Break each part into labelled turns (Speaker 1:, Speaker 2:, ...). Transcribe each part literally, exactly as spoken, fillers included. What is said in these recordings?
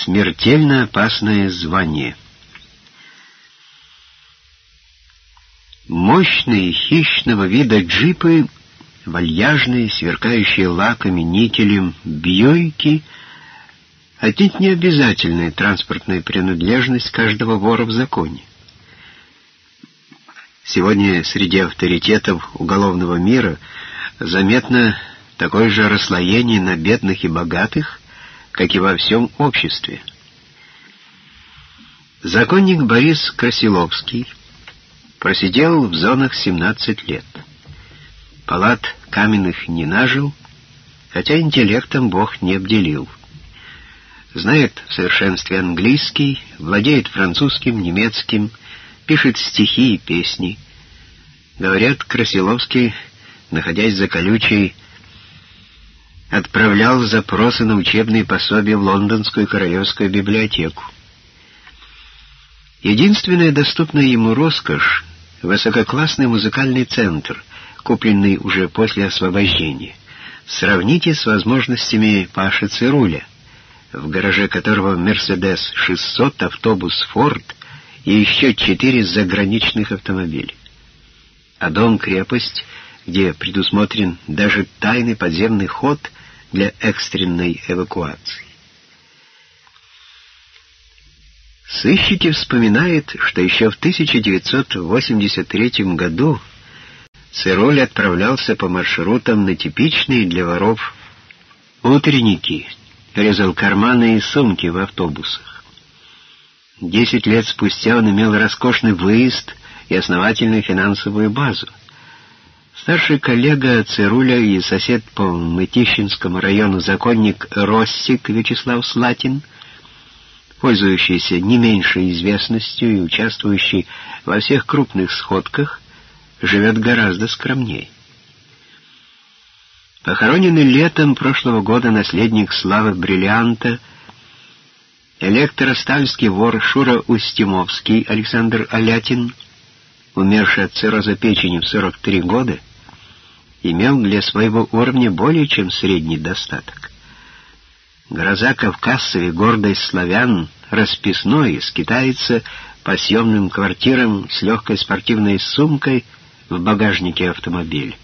Speaker 1: Смертельно опасное звание. Мощные хищного вида джипы, вальяжные, сверкающие лаками, никелем, бьюики — отнюдь не обязательная транспортная принадлежность каждого вора в законе. Сегодня среди авторитетов уголовного мира заметно такое же расслоение на бедных и богатых, как и во всем обществе. Законник Борис Красиловский просидел в зонах семнадцать лет. Палат каменных не нажил, хотя интеллектом Бог не обделил. Знает в совершенстве английский, владеет французским, немецким, пишет стихи и песни. Говорят, Красиловский, находясь за колючей, отправлял запросы на учебные пособия в Лондонскую королевскую библиотеку. Единственная доступная ему роскошь — высококлассный музыкальный центр, купленный уже после освобождения. Сравните с возможностями Паши Цируля, в гараже которого «Мерседес шестьсот», автобус «Форд» и еще четыре заграничных автомобиля. А дом-крепость, где предусмотрен даже тайный подземный ход для экстренной эвакуации. Сыщики вспоминают, что еще в тысяча девятьсот восемьдесят третьем году Цируль отправлялся по маршрутам на типичные для воров утренники, резал карманы и сумки в автобусах. Десять лет спустя он имел роскошный выезд и основательную финансовую базу. Старший коллега Цируля и сосед по Мытищинскому району законник Россик Вячеслав Слатин, пользующийся не меньшей известностью и участвующий во всех крупных сходках, живет гораздо скромнее. Похороненный летом прошлого года наследник славы бриллианта, электростальский вор Шура Устимовский Александр Алятин, умерший от цирроза печени в сорок три года, имел для своего уровня более чем средний достаток. Гроза кавказцев и гордость славян расписной скитается по съемным квартирам с легкой спортивной сумкой в багажнике автомобиля.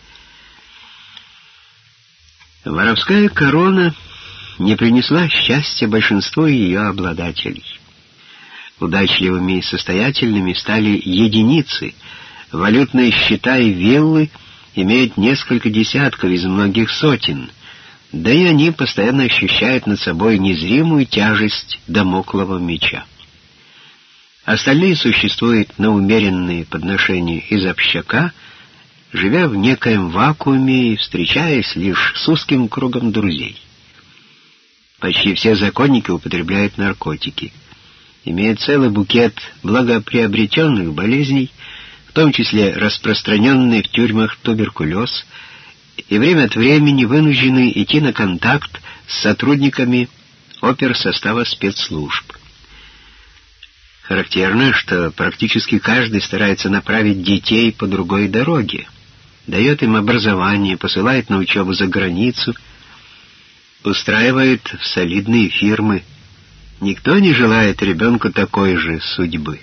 Speaker 1: Воровская корона не принесла счастья большинству ее обладателей. Удачливыми и состоятельными стали единицы. Валютные счета и виллы имеют несколько десятков из многих сотен, да и они постоянно ощущают над собой незримую тяжесть дамоклова меча. Остальные существуют на умеренные подношения из общака, живя в некоем вакууме и встречаясь лишь с узким кругом друзей. Почти все законники употребляют наркотики, имеют целый букет благоприобретенных болезней, в том числе распространенный в тюрьмах туберкулез, и время от времени вынуждены идти на контакт с сотрудниками оперсостава спецслужб. Характерно, что практически каждый старается направить детей по другой дороге, дает им образование, посылает на учебу за границу, устраивает в солидные фирмы. Никто не желает ребенку такой же судьбы.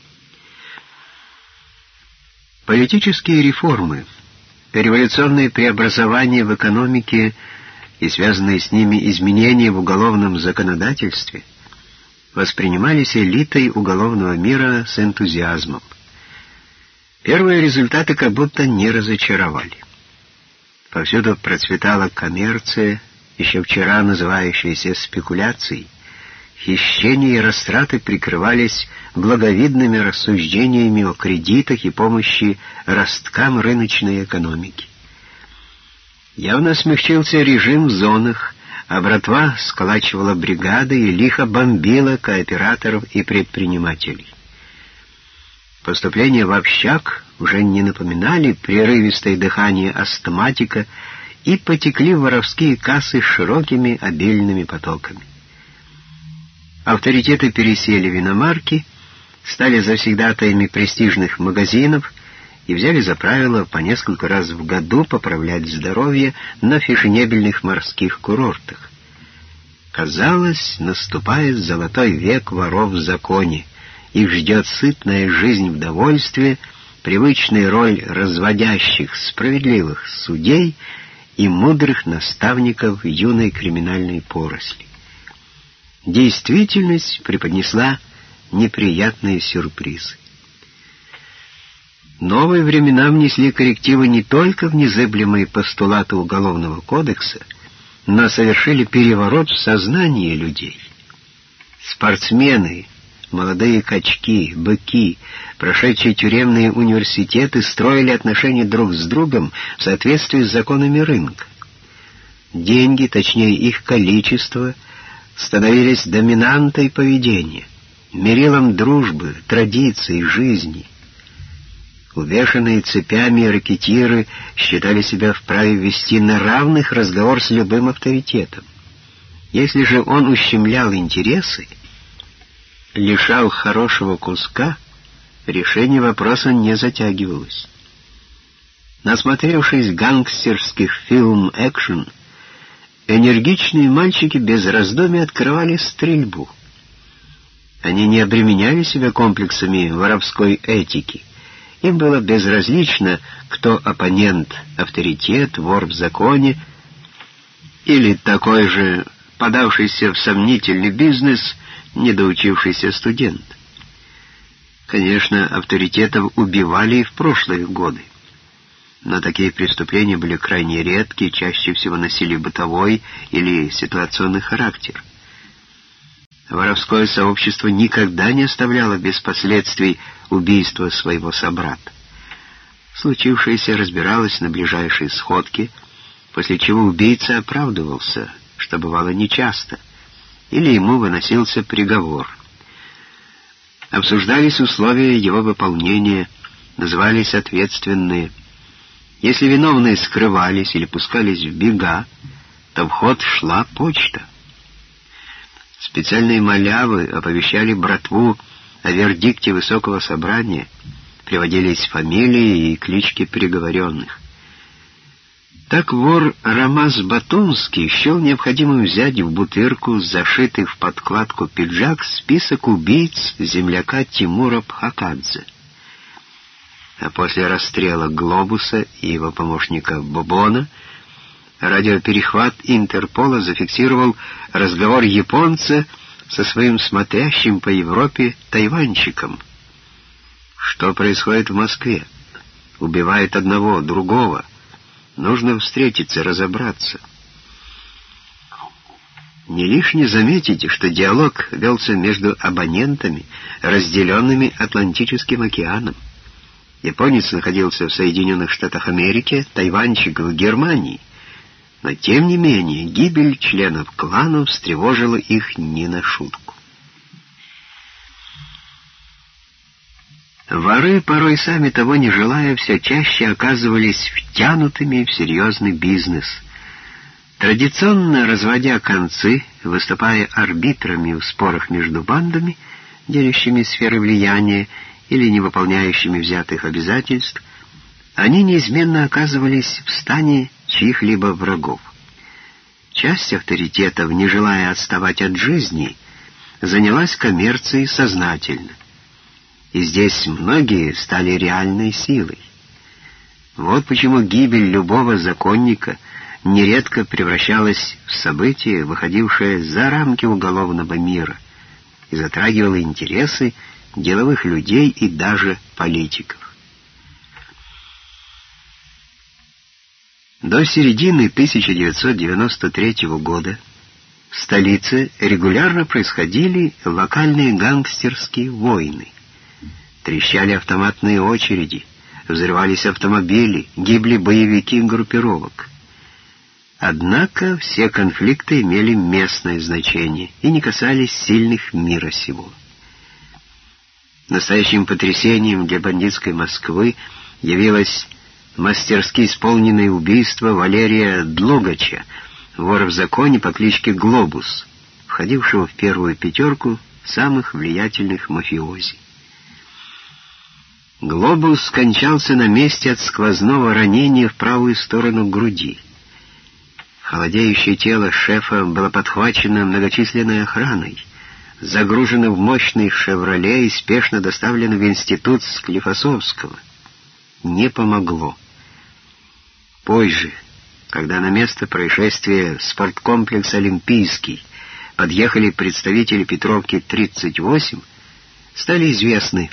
Speaker 1: Политические реформы, революционные преобразования в экономике и связанные с ними изменения в уголовном законодательстве воспринимались элитой уголовного мира с энтузиазмом. Первые результаты как будто не разочаровали. Повсюду процветала коммерция, еще вчера называющаяся спекуляцией. Хищения и растраты прикрывались благовидными рассуждениями о кредитах и помощи росткам рыночной экономики. Явно смягчился режим в зонах, а братва сколачивала бригады и лихо бомбила кооператоров и предпринимателей. Поступления в общак уже не напоминали прерывистое дыхание астматика и потекли в воровские кассы широкими обильными потоками. Авторитеты пересели в иномарки, стали завсегдатаями престижных магазинов и взяли за правило по несколько раз в году поправлять здоровье на фешенебельных морских курортах. Казалось, наступает золотой век воров в законе. Их ждет сытная жизнь в довольстве, привычная роль разводящих справедливых судей и мудрых наставников юной криминальной поросли. Действительность преподнесла неприятные сюрпризы. Новые времена внесли коррективы не только в незыблемые постулаты Уголовного кодекса, но совершили переворот в сознании людей. Спортсмены, молодые качки, быки, прошедшие тюремные университеты, строили отношения друг с другом в соответствии с законами рынка. Деньги, точнее их количество, становились доминантой поведения, мерилом дружбы, традиций, жизни. Увешанные цепями рэкетиры считали себя вправе вести на равных разговор с любым авторитетом. Если же он ущемлял интересы, лишал хорошего куска, решение вопроса не затягивалось. Насмотревшись гангстерских фильм-экшен, энергичные мальчики без раздумий открывали стрельбу. Они не обременяли себя комплексами воровской этики. Им было безразлично, кто оппонент, авторитет, вор в законе или такой же подавшийся в сомнительный бизнес недоучившийся студент. Конечно, авторитетов убивали и в прошлые годы, но такие преступления были крайне редки, чаще всего носили бытовой или ситуационный характер. Воровское сообщество никогда не оставляло без последствий убийство своего собрата. Случившееся разбиралось на ближайшей сходке, после чего убийца оправдывался, что бывало нечасто, или ему выносился приговор. Обсуждались условия его выполнения, назывались ответственные. Если виновные скрывались или пускались в бега, то в ход шла почта. Специальные малявы оповещали братву о вердикте высокого собрания, приводились фамилии и клички приговоренных. Так вор Рамаз Батунский счел необходимым взять в бутырку, зашитый в подкладку пиджак, список убийц земляка Тимура Бхакадзе. А после расстрела Глобуса и его помощника Бобона радиоперехват Интерпола зафиксировал разговор японца со своим смотрящим по Европе тайваньчиком. Что происходит в Москве? Убивают одного, другого. Нужно встретиться, разобраться. Не лишне заметить, что диалог велся между абонентами, разделенными Атлантическим океаном. Японец находился в Соединенных Штатах Америки, тайваньчик в Германии. Но, тем не менее, гибель членов кланов встревожила их не на шутку. Воры, порой сами того не желая, все чаще оказывались втянутыми в серьезный бизнес. Традиционно разводя концы, выступая арбитрами в спорах между бандами, делящими сферы влияния или не выполняющими взятых обязательств, они неизменно оказывались в стане чьих-либо врагов. Часть авторитетов, не желая отставать от жизни, занялась коммерцией сознательно. И здесь многие стали реальной силой. Вот почему гибель любого законника нередко превращалась в событие, выходившее за рамки уголовного мира, и затрагивало интересы деловых людей и даже политиков. До середины тысяча девятьсот девяносто третьего года в столице регулярно происходили локальные гангстерские войны. Трещали автоматные очереди, взрывались автомобили, гибли боевики группировок. Однако все конфликты имели местное значение и не касались сильных мира сего. Настоящим потрясением для бандитской Москвы явилось мастерски исполненное убийство Валерия Длогача, вора в законе по кличке Глобус, входившего в первую пятерку самых влиятельных мафиози. Глобус скончался на месте от сквозного ранения в правую сторону груди. Холодеющее тело шефа было подхвачено многочисленной охраной, загружено в мощный «Шевроле» и спешно доставлено в институт Склифосовского. Не помогло. Позже, когда на место происшествия в спорткомплекс «Олимпийский» подъехали представители Петровки тридцать восемь, стали известны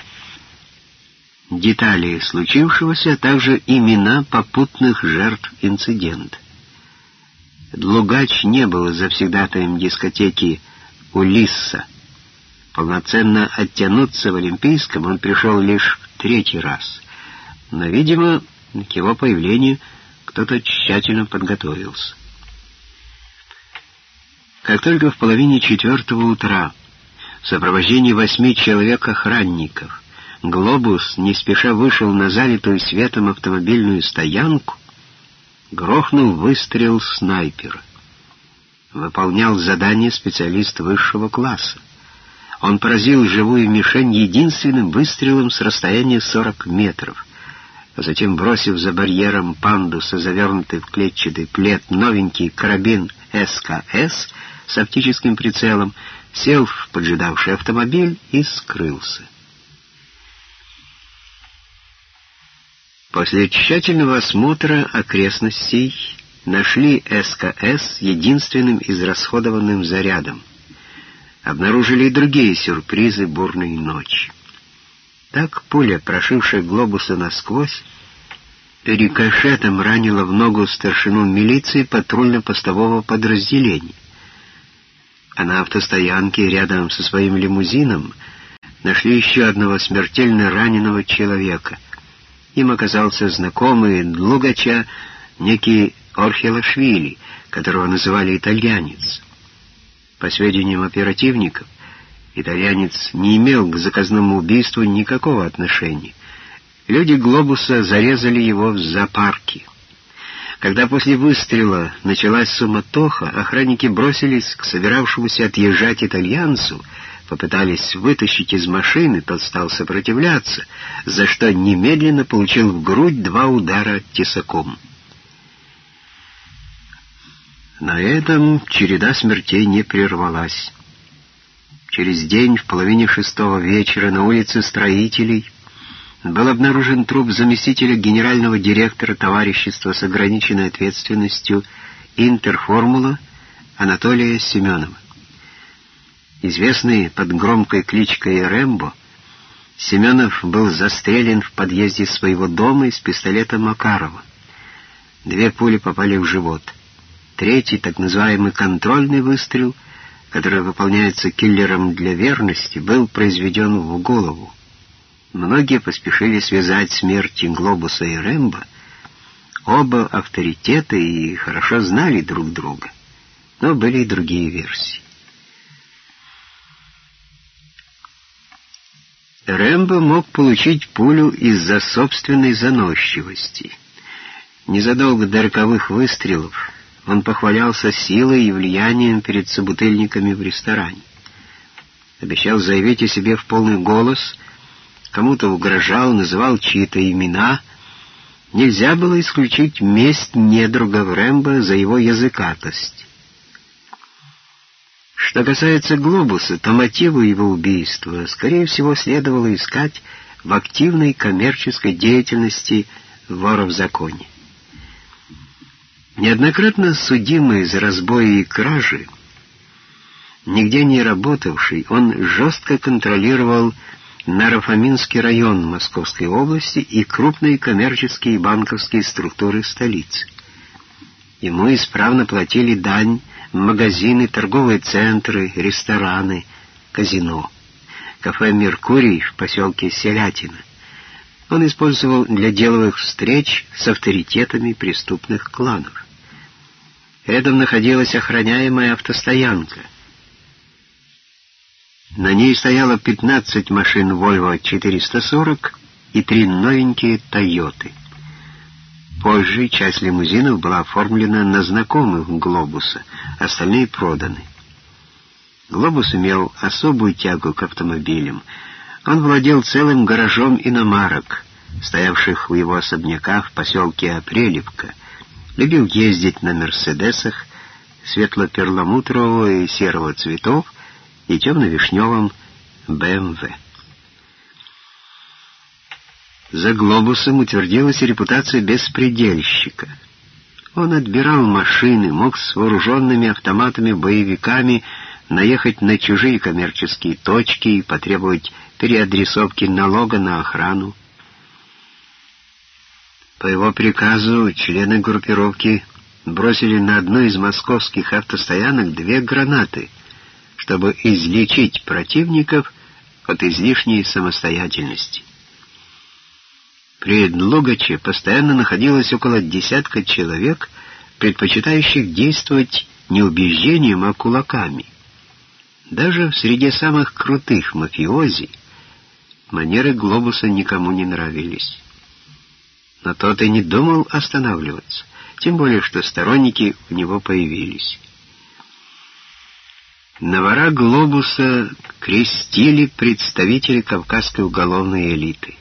Speaker 1: детали случившегося, а также имена попутных жертв инцидента. Длугач не был завсегдатаем дискотеки «Улисса». Полноценно оттянуться в Олимпийском он пришел лишь в третий раз. Но, видимо, к его появлению кто-то тщательно подготовился. Как только в половине четвертого утра в сопровождении восьми человек-охранников «Глобус» не спеша вышел на залитую светом автомобильную стоянку, грохнул выстрел снайпера. Выполнял задание специалист высшего класса. Он поразил живую мишень единственным выстрелом с расстояния сорок метров, а затем, бросив за барьером пандуса, завернутый в клетчатый плед, новенький карабин эс ка эс с оптическим прицелом, сел в поджидавший автомобиль и скрылся. После тщательного осмотра окрестностей нашли эс ка эс единственным израсходованным зарядом. Обнаружили и другие сюрпризы бурной ночи. Так пуля, прошившая Глобуса насквозь, рикошетом ранила в ногу старшину милиции патрульно-постового подразделения. А на автостоянке рядом со своим лимузином нашли еще одного смертельно раненого человека. Им оказался знакомый Длугача, некий Орхелашвили, которого называли итальянец. По сведениям оперативников, итальянец не имел к заказному убийству никакого отношения. Люди «Глобуса» зарезали его в зоопарке. Когда после выстрела началась суматоха, охранники бросились к собиравшемуся отъезжать итальянцу, попытались вытащить из машины, тот стал сопротивляться, за что немедленно получил в грудь два удара тесаком. На этом череда смертей не прервалась. Через день, в половине шестого вечера, на улице Строителей был обнаружен труп заместителя генерального директора товарищества с ограниченной ответственностью «Интерформула» Анатолия Семенова. Известный под громкой кличкой Рэмбо, Семенов был застрелен в подъезде своего дома из пистолета Макарова. Две пули попали в живот. Третий, так называемый контрольный выстрел, который выполняется киллером для верности, был произведен в голову. Многие поспешили связать смерти Глобуса и Рэмбо. Оба авторитета и хорошо знали друг друга. Но были и другие версии. Рэмбо мог получить пулю из-за собственной заносчивости. Незадолго до роковых выстрелов он похвалялся силой и влиянием перед собутыльниками в ресторане. Обещал заявить о себе в полный голос, кому-то угрожал, называл чьи-то имена. Нельзя было исключить месть недругов Рэмбо за его языкатость. Что касается Глобуса, то мотивы его убийства, скорее всего, следовало искать в активной коммерческой деятельности вора в законе. Неоднократно судимый за разбои и кражи, нигде не работавший, он жестко контролировал Наро-Фоминский район Московской области и крупные коммерческие и банковские структуры столицы. Ему исправно платили дань магазины, торговые центры, рестораны, казино, кафе «Меркурий» в поселке Селятино. Он использовал для деловых встреч с авторитетами преступных кланов. Рядом находилась охраняемая автостоянка. На ней стояло пятнадцать машин Volvo четыреста сорок и три новенькие «Тойоты». Позже часть лимузинов была оформлена на знакомых Глобуса, остальные проданы. Глобус имел особую тягу к автомобилям. Он владел целым гаражом иномарок, стоявших у его особняка в поселке Апрелевка, любил ездить на «Мерседесах», светло-перламутрового и серого цветов и темно-вишневом бэ эм вэ. За «Глобусом» утвердилась репутация беспредельщика. Он отбирал машины, мог с вооруженными автоматами-боевиками наехать на чужие коммерческие точки и потребовать переадресовки налога на охрану. По его приказу члены группировки бросили на одну из московских автостоянок две гранаты, чтобы излечить противников от излишней самостоятельности. При Длугаче постоянно находилось около десятка человек, предпочитающих действовать не убеждением, а кулаками. Даже в среде самых крутых мафиози манеры «Глобуса» никому не нравились. Но тот и не думал останавливаться, тем более что сторонники у него появились. На вора «Глобуса» крестили представители кавказской уголовной элиты.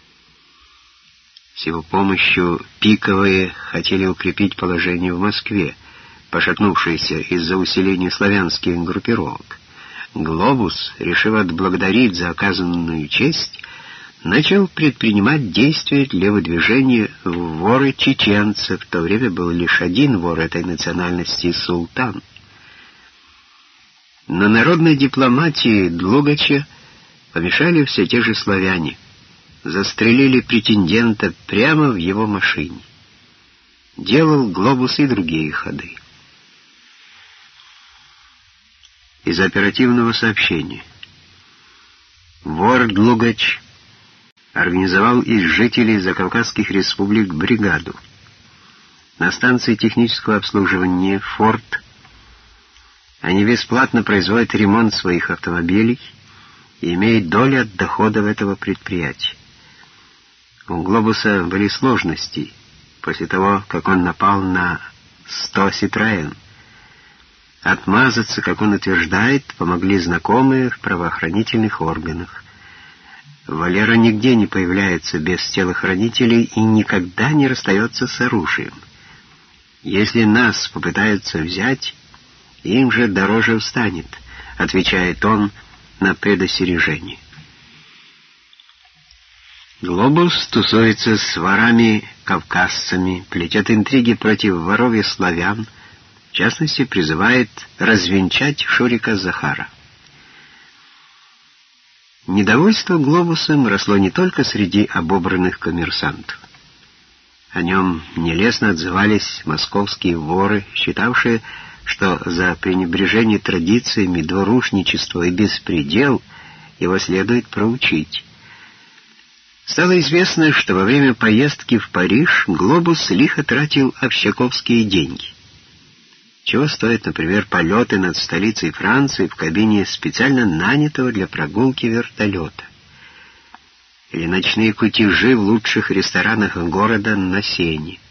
Speaker 1: С его помощью пиковые хотели укрепить положение в Москве, пошатнувшееся из-за усиления славянских группировок. «Глобус», решив отблагодарить за оказанную честь, начал предпринимать действия для выдвижения в воры чеченцев. В то время был лишь один вор этой национальности — Султан. На народной дипломатии Длугача помешали все те же славяне. Застрелили претендента прямо в его машине. Делал «Глобус» и другие ходы. Из оперативного сообщения. Вор Длугач организовал из жителей закавказских республик бригаду. На станции технического обслуживания «Форд» они бесплатно производят ремонт своих автомобилей и имеют долю от доходов этого предприятия. У «Глобуса» были сложности после того, как он напал на сто «Ситроен». Отмазаться, как он утверждает, помогли знакомые в правоохранительных органах. Валера нигде не появляется без телохранителей и никогда не расстается с оружием. Если нас попытаются взять, им же дороже встанет, отвечает он на предостережение. «Глобус» тусуется с ворами-кавказцами, плетет интриги против воров и славян, в частности, призывает развенчать Шурика Захара. Недовольство «Глобусом» росло не только среди обобранных коммерсантов. О нем нелестно отзывались московские воры, считавшие, что за пренебрежение традициями, двурушничество и беспредел его следует проучить. Стало известно, что во время поездки в Париж «Глобус» лихо тратил общаковские деньги. Чего стоят, например, полеты над столицей Франции в кабине специально нанятого для прогулки вертолета. Или ночные кутежи в лучших ресторанах города на Сене.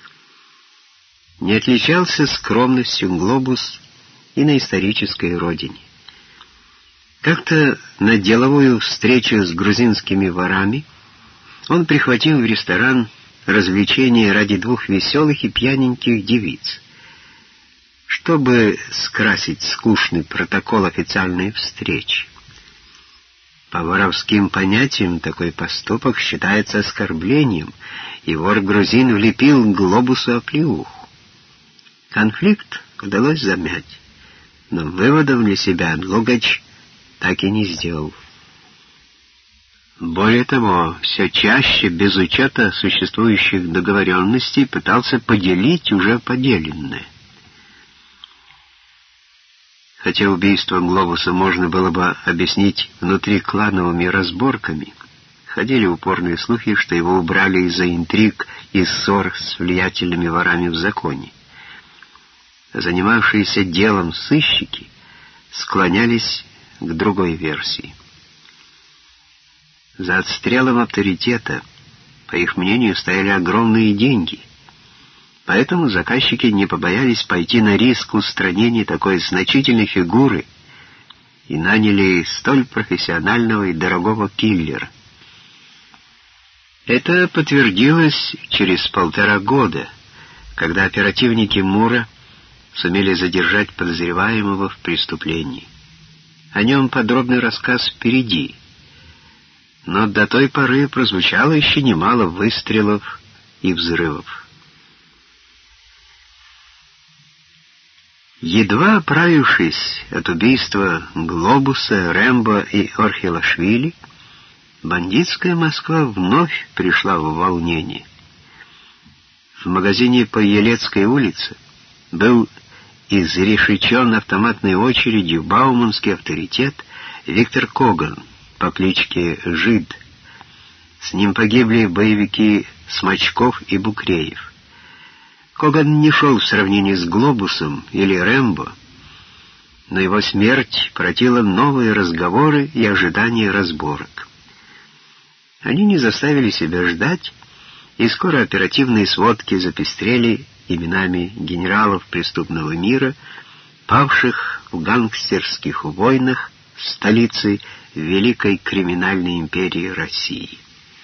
Speaker 1: Не отличался скромностью «Глобус» и на исторической родине. Как-то на деловую встречу с грузинскими ворами он прихватил в ресторан развлечения ради двух веселых и пьяненьких девиц. Чтобы скрасить скучный протокол официальной встречи. По воровским понятиям такой поступок считается оскорблением, и вор-грузин влепил «Глобусу» оплеуху. Конфликт удалось замять, но выводов для себя Длугач так и не сделал. Более того, все чаще, без учета существующих договоренностей, пытался поделить уже поделенное. Хотя убийство «Глобуса» можно было бы объяснить внутриклановыми разборками, ходили упорные слухи, что его убрали из-за интриг и ссор с влиятельными ворами в законе. Занимавшиеся делом сыщики склонялись к другой версии. За отстрелом авторитета, по их мнению, стояли огромные деньги. Поэтому заказчики не побоялись пойти на риск устранения такой значительной фигуры и наняли столь профессионального и дорогого киллера. Это подтвердилось через полтора года, когда оперативники Мура сумели задержать подозреваемого в преступлении. О нем подробный рассказ впереди, но до той поры прозвучало еще немало выстрелов и взрывов. Едва оправившись от убийства Глобуса, Рэмбо и Орхилашвили, бандитская Москва вновь пришла в волнение. В магазине по Елецкой улице был изрешечен автоматной очередью бауманский авторитет Виктор Коган по кличке Жид. С ним погибли боевики Смачков и Букреев. Коган не шел в сравнении с Глобусом или Рэмбо, но его смерть породила новые разговоры и ожидания разборок. Они не заставили себя ждать, и скоро оперативные сводки запестрели именами генералов преступного мира, павших в гангстерских войнах столицы Великой криминальной империи России.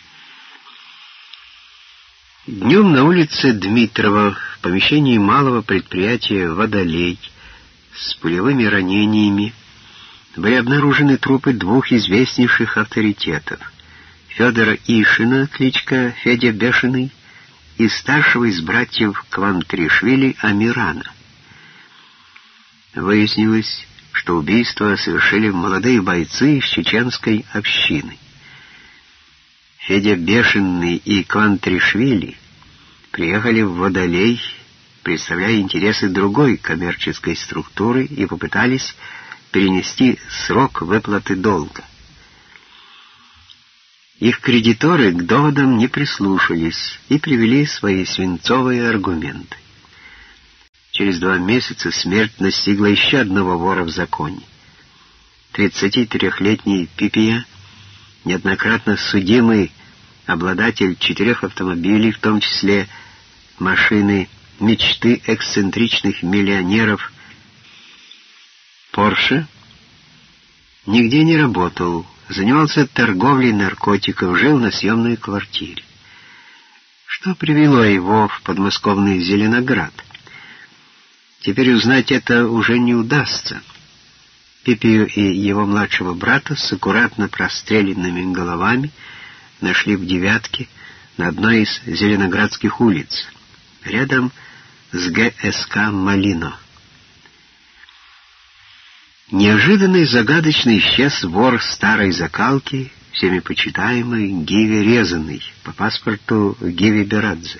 Speaker 1: Днем на улице Дмитрова в помещении малого предприятия «Водолей» с пулевыми ранениями были обнаружены трупы двух известнейших авторитетов — Федора Ишина, кличка Федя Бешеный, и старшего из братьев Квантришвили Амирана. Выяснилось, что убийство совершили молодые бойцы из чеченской общины. Федя Бешеный и Квантришвили приехали в Водолей, представляя интересы другой коммерческой структуры, и попытались перенести срок выплаты долга. Их кредиторы к доводам не прислушались и привели свои свинцовые аргументы. Через два месяца смерть настигла еще одного вора в законе. тридцатитрёхлетний Пипия, неоднократно судимый обладатель четырех автомобилей, в том числе машины мечты эксцентричных миллионеров Порше, нигде не работал, занимался торговлей наркотиков, жил на съемной квартире. Что привело его в подмосковный Зеленоград? Теперь узнать это уже не удастся. Пипию и его младшего брата с аккуратно простреленными головами нашли в «девятке» на одной из зеленоградских улиц, рядом с ГСК «Малино». Неожиданно и загадочно исчез вор старой закалки, всеми почитаемый Гиви Резаный, по паспорту Гиви Берадзе.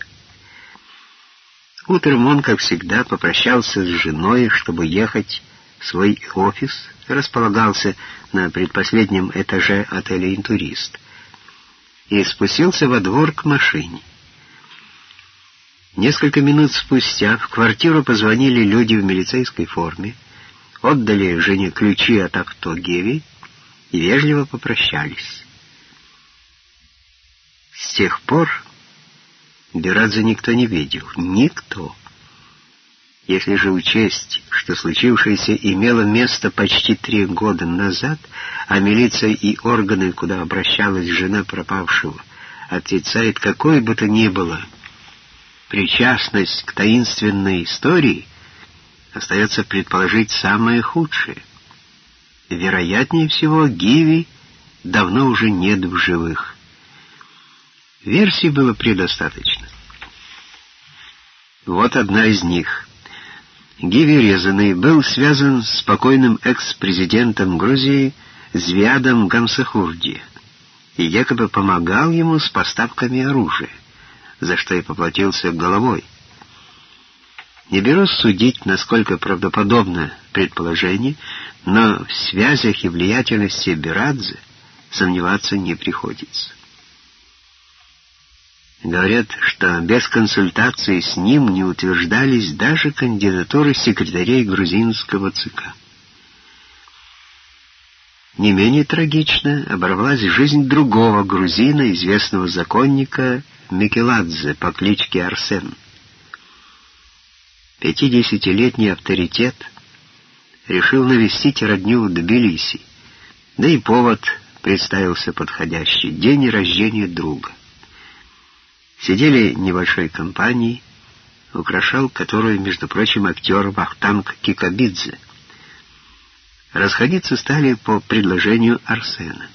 Speaker 1: Утром он, как всегда, попрощался с женой, чтобы ехать в свой офис, располагался на предпоследнем этаже отеля «Интурист», и спустился во двор к машине. Несколько минут спустя в квартиру позвонили люди в милицейской форме, отдали жене ключи от авто Гиви и вежливо попрощались. С тех пор Берадзе никто не видел. Никто. Если же учесть, что случившееся имело место почти три года назад, а милиция и органы, куда обращалась жена пропавшего, отрицает какой бы то ни было причастность к таинственной истории, остается предположить самое худшее. Вероятнее всего, Гиви давно уже нет в живых. Версий было предостаточно. Вот одна из них. Гиви Резаный был связан с покойным экс-президентом Грузии Звиадом Гамсахурди и якобы помогал ему с поставками оружия, за что и поплатился головой. Не берусь судить, насколько правдоподобно предположение, но в связях и влиятельности Берадзе сомневаться не приходится. Говорят, что без консультации с ним не утверждались даже кандидатуры секретарей грузинского ЦК. Не менее трагично оборвалась жизнь другого грузина, известного законника Микеладзе по кличке Арсен. Пятидесятилетний авторитет решил навестить родню в Тбилиси, да и повод представился подходящий — день рождения друга. Сидели небольшой компанией, украшал которую, между прочим, актер Вахтанг Кикабидзе. Расходиться стали по предложению Арсена.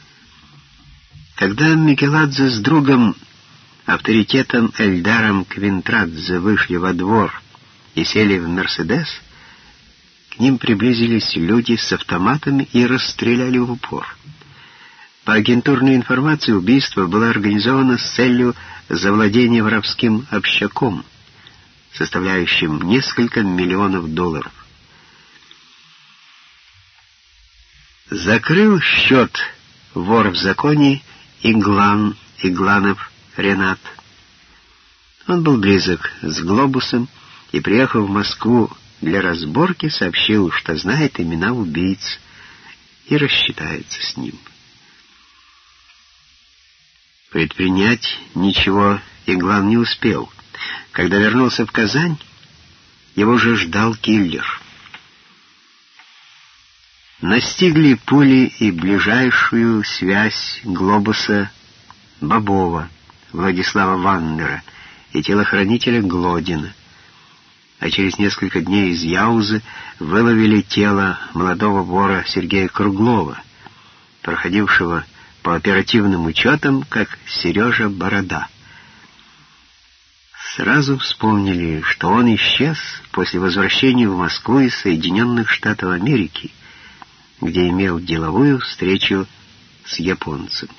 Speaker 1: Когда Микеладзе с другом, авторитетом Эльдаром Квинтрадзе, вышли во двор и сели в «Мерседес», к ним приблизились люди с автоматами и расстреляли в упор. По агентурной информации, убийство было организовано с целью завладения воровским общаком, составляющим несколько миллионов долларов. Закрыл счет вор в законе Иглан, Игланов Ренат. Он был близок с «Глобусом» и, приехав в Москву для разборки, сообщил, что знает имена убийц и рассчитается с ним. Предпринять ничего Иглан не успел. Когда вернулся в Казань, его уже ждал киллер. Настигли пули и ближайшую связь «Глобуса» Бобова, Владислава Ваннера и телохранителя Глодина, а через несколько дней из Яузы выловили тело молодого вора Сергея Круглова, проходившего по оперативным учетам как Сережа Борода. Сразу вспомнили, что он исчез после возвращения в Москву из Соединенных Штатов Америки, где имел деловую встречу с японцем.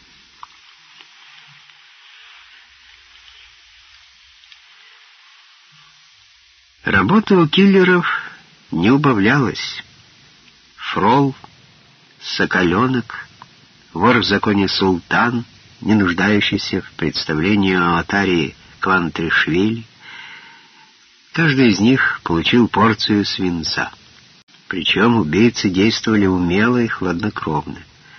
Speaker 1: Работа у киллеров не убавлялась. Фрол, Соколенок, вор в законе Султан, не нуждающийся в представлении о Атаре Квантришвили. Каждый из них получил порцию свинца. Причем убийцы действовали умело и хладнокровно.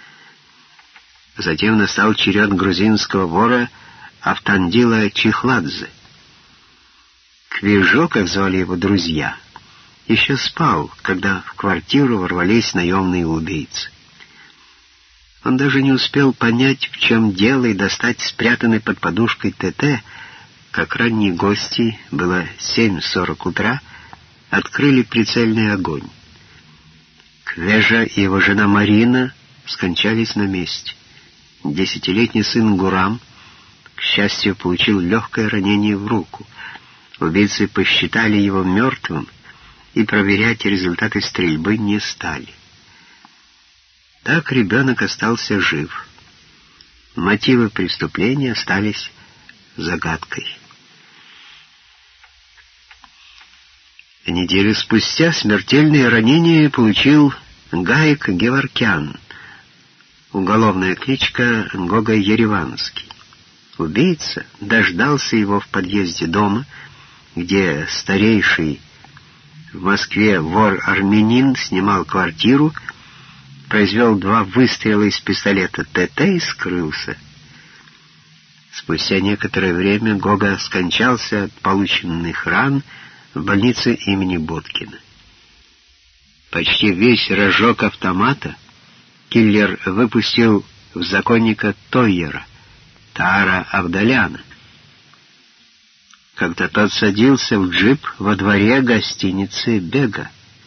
Speaker 1: Затем настал черед грузинского вора Автандила Чихладзе. Квижо, как звали его друзья, еще спал, когда в квартиру ворвались наемные убийцы. Он даже не успел понять, в чем дело, и достать спрятанный под подушкой ТТ, как ранние гости, было семь сорок утра, открыли прицельный огонь. Квежа и его жена Марина скончались на месте. Десятилетний сын Гурам, к счастью, получил легкое ранение в руку. Убийцы посчитали его мертвым и проверять результаты стрельбы не стали. Так ребенок остался жив. Мотивы преступления остались загадкой. Неделю спустя смертельное ранение получил Гаик Геворкян, уголовная кличка Гога Ереванский. Убийца дождался его в подъезде дома, где старейший в Москве вор-армянин снимал квартиру, произвел два выстрела из пистолета ТТ и скрылся. Спустя некоторое время Гога скончался от полученных ран в больнице имени Боткина. Почти весь рожок автомата киллер выпустил в законника Тойера, Таара Авдаляна. Когда тот садился в джип во дворе гостиницы «Бега».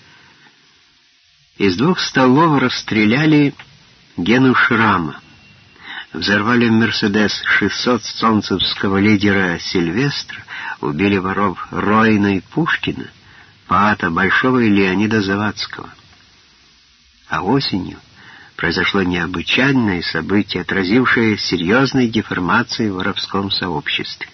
Speaker 1: Из двух стволов расстреляли Гену Шрама, взорвали «Мерседес» шестьсот солнцевского лидера Сильвестра, убили воров Ройна и Пушкина, поэта Большого и Леонида Завадского. А осенью произошло необычайное событие, отразившее серьезные деформации в воровском сообществе.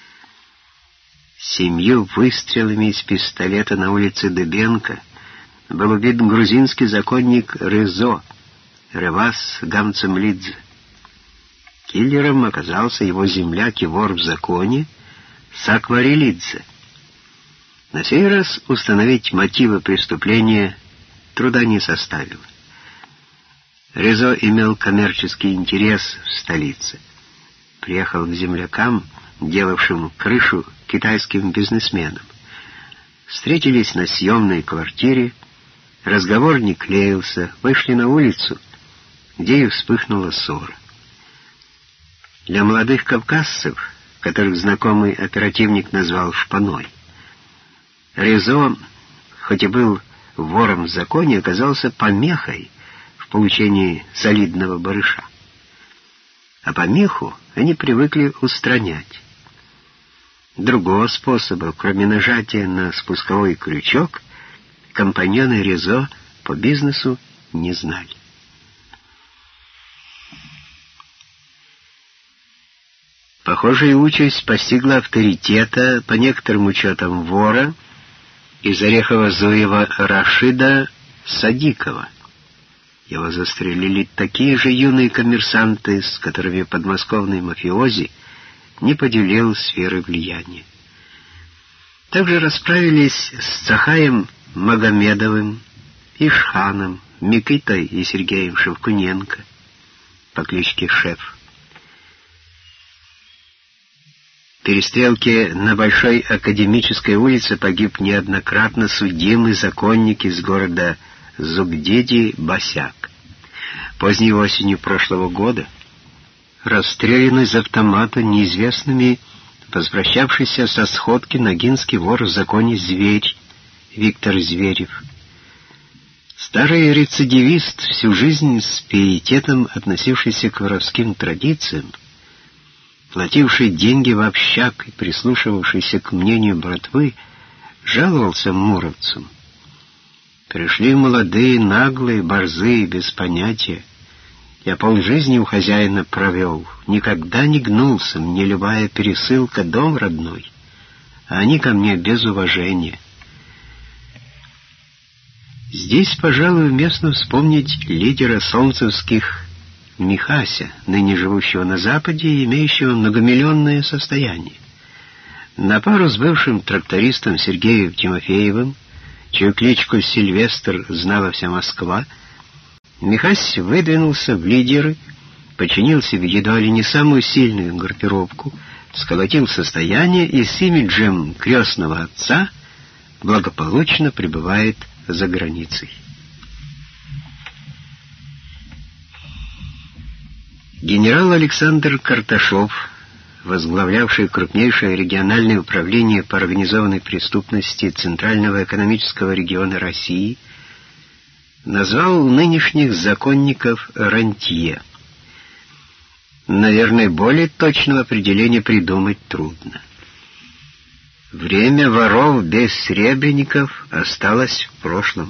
Speaker 1: Семью выстрелами из пистолета на улице Дыбенко был убит грузинский законник Рызо, Ревас Гамцемлидзе. Киллером оказался его земляк и вор в законе Сакварелидзе. На сей раз установить мотивы преступления труда не составило. Рызо имел коммерческий интерес в столице. Приехал к землякам, делавшим крышу китайским бизнесменам. Встретились на съемной квартире, разговор не клеился, вышли на улицу, где и вспыхнула ссора. Для молодых кавказцев, которых знакомый оперативник назвал шпаной. Ризо, хоть и был вором в законе, оказался помехой в получении солидного барыша. А помеху они привыкли устранять. Другого способа, кроме нажатия на спусковой крючок, компаньоны Ризо по бизнесу не знали. Похожая участь постигла авторитета, по некоторым учетам вора, из Орехово-Зуева Рашида Садикова. Его застрелили такие же юные коммерсанты, с которыми подмосковный мафиози не поделил сферы влияния. Также расправились с Цахаем Магомедовым, Ишханом, Микитой и Сергеем Шевкуненко по кличке Шеф. В перестрелке на Большой Академической улице погиб неоднократно судимый законник из города Зугдеди Басяк. Поздней осенью прошлого года расстрелян из автомата неизвестными возвращавшийся со сходки ногинский вор в законе Зверь Виктор Зверев. Старый рецидивист, всю жизнь с пиететом относившийся к воровским традициям, плативший деньги в общак и прислушивавшийся к мнению братвы, жаловался муровцам. Пришли молодые, наглые, борзые, без понятия. Я полжизни у хозяина провел, никогда не гнулся, мне любая пересылка дом родной, а они ко мне без уважения. Здесь, пожалуй, уместно вспомнить лидера солнцевских Михася, ныне живущего на Западе и имеющего многомиллионное состояние. На пару с бывшим трактористом Сергеем Тимофеевым, чью кличку Сильвестр знала вся Москва, Михась выдвинулся в лидеры, подчинил себе едва ли не самую сильную группировку, сколотил состояние и с имиджем крестного отца благополучно пребывает за границей. Генерал Александр Карташов, возглавлявший крупнейшее региональное управление по организованной преступности Центрального экономического региона России, назвал нынешних законников рантье. Наверное, более точного определения придумать трудно. Время воров-бессребренников осталось в прошлом.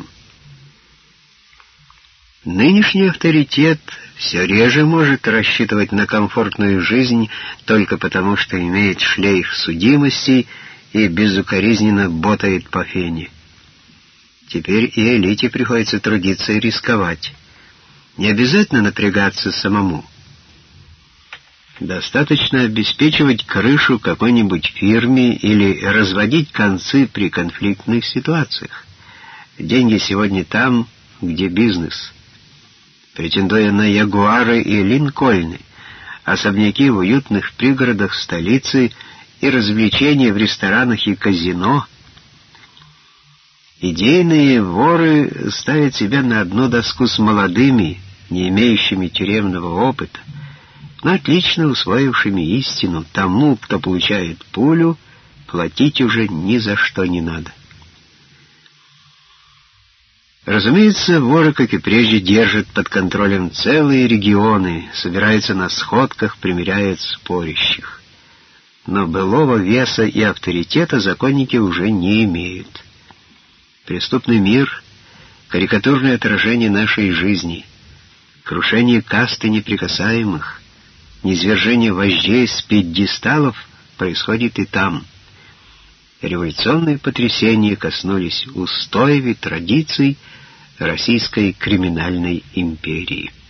Speaker 1: Нынешний авторитет все реже может рассчитывать на комфортную жизнь только потому, что имеет шлейф судимости и безукоризненно ботает по фене. Теперь и элите приходится трудиться и рисковать. Не обязательно напрягаться самому. Достаточно обеспечивать крышу какой-нибудь фирме или разводить концы при конфликтных ситуациях. Деньги сегодня там, где бизнес. Претендуя на ягуары и линкольны, особняки в уютных пригородах столицы и развлечения в ресторанах и казино, идейные воры ставят себя на одну доску с молодыми, не имеющими тюремного опыта, но отлично усвоившими истину: тому, кто получает пулю, платить уже ни за что не надо. Разумеется, воры, как и прежде, держат под контролем целые регионы, собираются на сходках, примиряют спорящих. Но былого веса и авторитета законники уже не имеют. Преступный мир — карикатурное отражение нашей жизни, крушение касты неприкасаемых, низвержение вождей с пьедесталов происходит и там. Революционные потрясения коснулись устоев и традиций Российской криминальной империи.